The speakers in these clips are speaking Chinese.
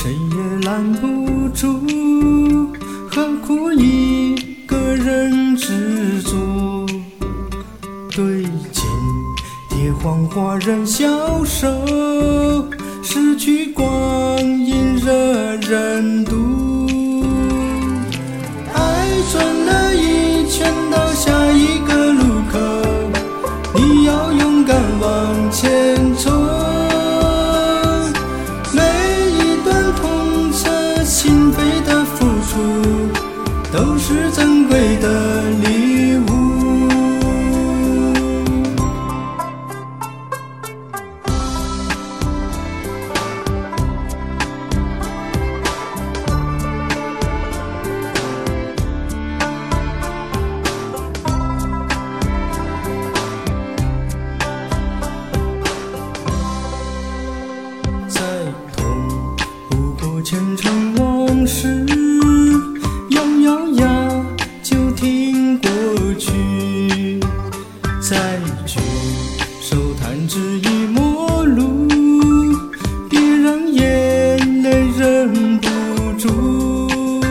谁也拦不住，何苦一个人执着？对镜蝶黄花人消瘦，失去光阴惹人妒。爱转了一圈到下一个路口，你要勇敢往前冲。每一段痛彻心扉的付出，都是珍贵的礼物。前尘往事，咬咬牙就挺过去。再举手弹指一陌路，别让眼泪忍不住。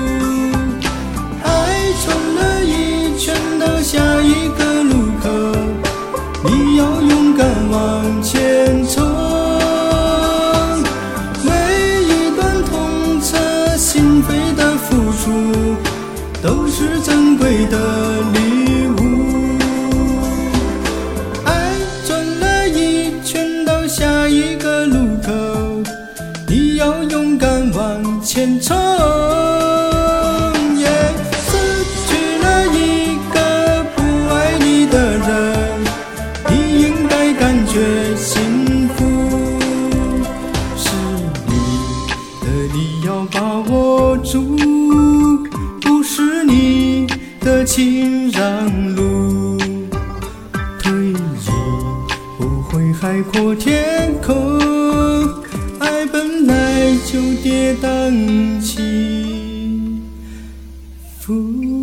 爱转了一圈到下一个路口，你要勇敢往前冲。心扉的付出，都是珍贵的礼物。爱转了一圈到下一个路口，你要勇敢往前冲。失去了一个不爱你的人，你应该感觉幸福。你要把握住，不是你的请让路。退一步会海阔天空，爱本来就跌宕起伏。